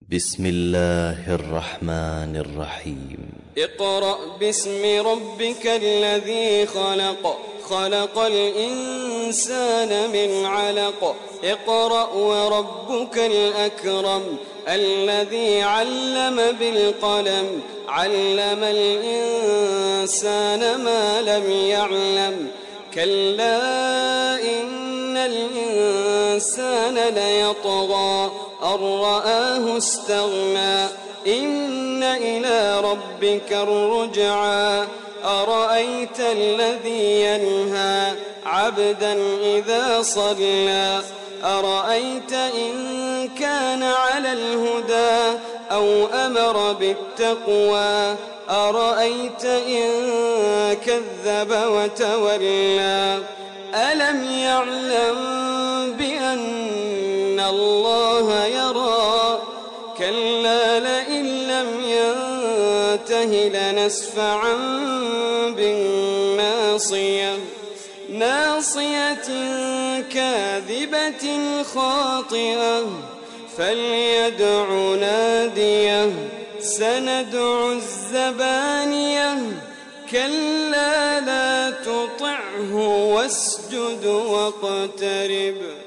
بسم الله الرحمن الرحيم اقرأ باسم ربك الذي خلق خلق الإنسان من علق اقرأ وربك الأكرم الذي علم بالقلم علم الإنسان ما لم يعلم كلا إن الإنسان ليطغى أن رآه استغنى إن إلى ربك الرجعى أرأيت الذي ينهى عبدا إذا صلى أرأيت إن كان على الهدى أو أمر بالتقوى أرأيت إن كذب وتولى ألم يعلم بأن الله يرى كلا لئن لم ينته لنسفعا بالناصية ناصية كاذبة خاطئة فليدع ناديه سندع الزبانية كلا لا تطعه واسجد واقترب